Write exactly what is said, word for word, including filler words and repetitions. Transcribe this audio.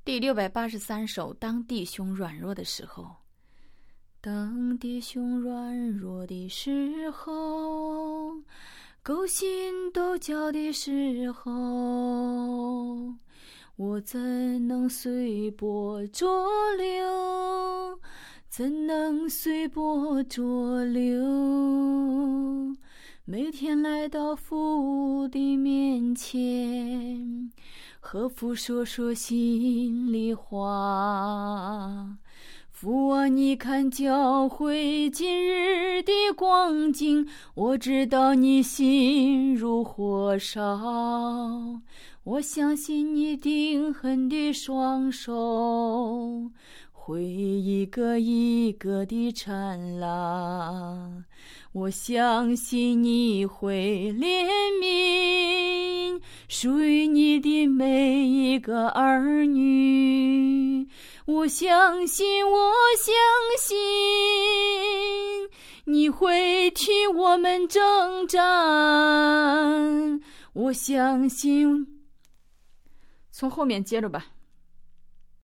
第六百八十三首，当弟兄软弱的时候。当弟兄软弱的时候，勾心斗角的时候，我怎能随波逐流？怎能随波逐流？每天来到父的面前，和父说说心里话。父啊，你看教会今日的光景，我知道你心如火烧，我相信你定狠的双手会一个一个地缠拉，我相信你会怜悯属于你的每一个儿女。我相信，我相信你会替我们征战。我相信，从后面接着吧。